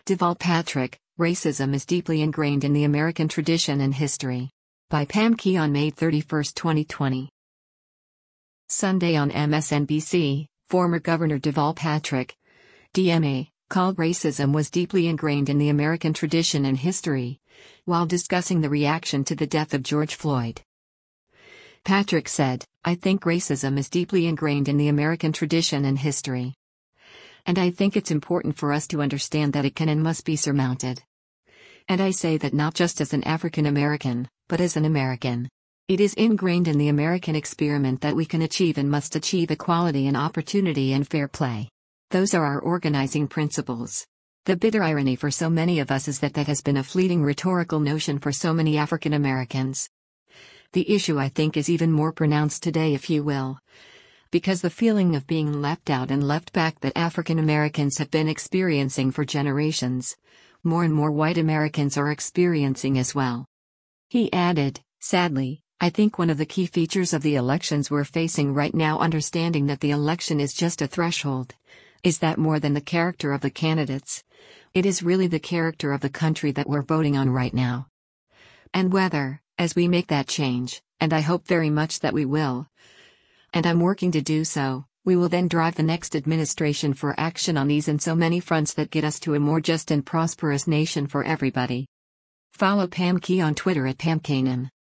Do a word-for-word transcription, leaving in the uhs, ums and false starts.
Deval Patrick, Racism is Deeply Ingrained in the American Tradition and History. By Pam Key on May thirty-first, twenty twenty. Sunday on M S N B C, former Governor Deval Patrick, D M A, called racism was deeply ingrained in the American tradition and history, while discussing the reaction to the death of George Floyd. Patrick said, "I think racism is deeply ingrained in the American tradition and history. And I think it's important for us to understand that it can and must be surmounted. And I say that not just as an African American, but as an American. It is ingrained in the American experiment that we can achieve and must achieve equality and opportunity and fair play. Those are our organizing principles." The bitter irony for so many of us is that that has been a fleeting rhetorical notion for so many African Americans. The issue, I think, is even more pronounced today, if you will, because the feeling of being left out and left back that African Americans have been experiencing for generations, more and more white Americans are experiencing as well. He added, "Sadly, I think one of the key features of the elections we're facing right now, understanding that the election is just a threshold, is that more than the character of the candidates, it is really the character of the country that we're voting on right now. And whether, as we make that change, and I hope very much that we will, and I'm working to do so, we will then drive the next administration for action on these and so many fronts that get us to a more just and prosperous nation for everybody." Follow Pam Key on Twitter at Pam Kanan.